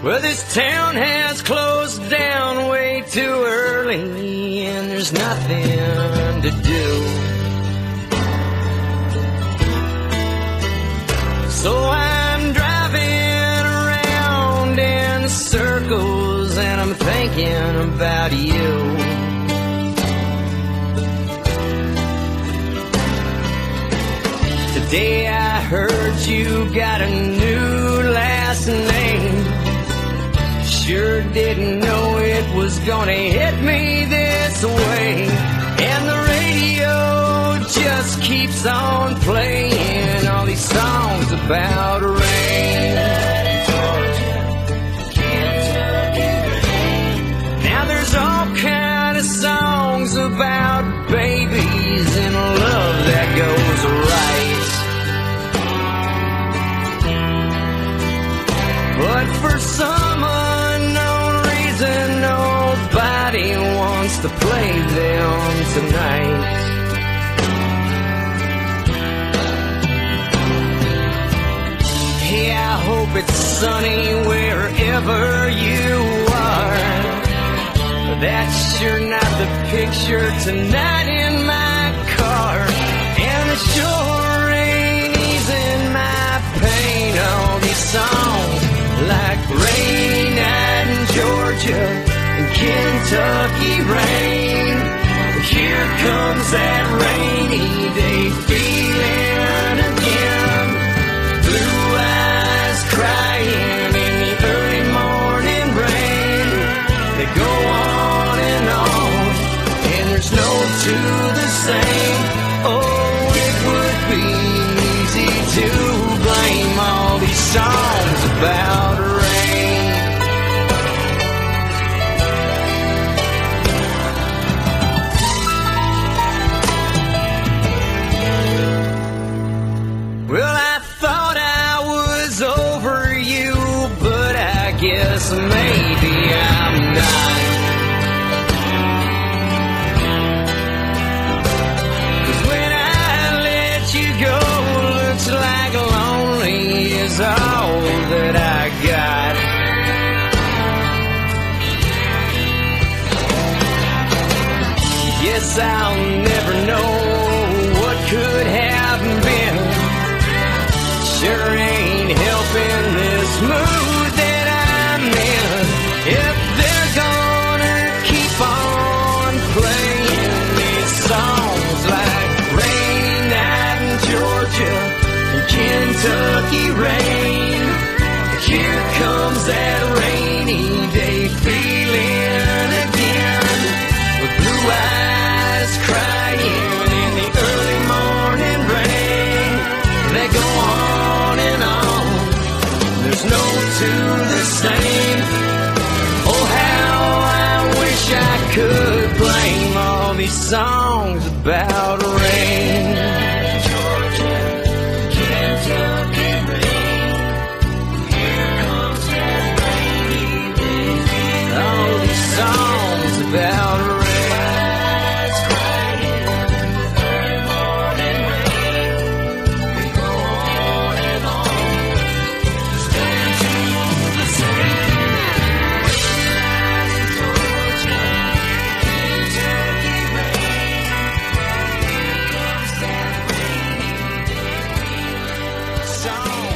Well, this town has closed down way too early, and there's nothing to do. So I'm driving around in circles, and I'm thinking about you. Today I heard you got a new last name. Sure didn't know it was gonna hit me this way. And the radio just keeps on playing all these songs about rain. Now there's all kind of songs about babies and love that goes right. But for some unknown reason, nobody wants to play them tonight. Hey, I hope it's sunny wherever you are. But that's sure not the picture tonight in my car. And it sure ain't easing my pain. All these songs like rain out in Georgia and Kentucky rain. Here comes that rainy day feeling again. Blue eyes crying in the early morning rain. They go on, and there's no two the same. Oh, it would be easy to blame all these songs about rain. Well, I thought I was over you, but I guess maybe I'm not. 'Cause when I let you go, looks like lonely is all that I got. Guess I'll never know what could have been. Sure ain't helping this mood that I'm in. If they're gonna keep on playing these songs like rain out in Georgia and Kentucky rain, here comes that rainy day feeling again. With blue eyes crying in the early morning rain. They go on and on, there's no two the same. Oh, how I wish I could blame all these songs about rain. Georgia, Kentucky rain. Here comes that rainy day. All these songs about rain. Song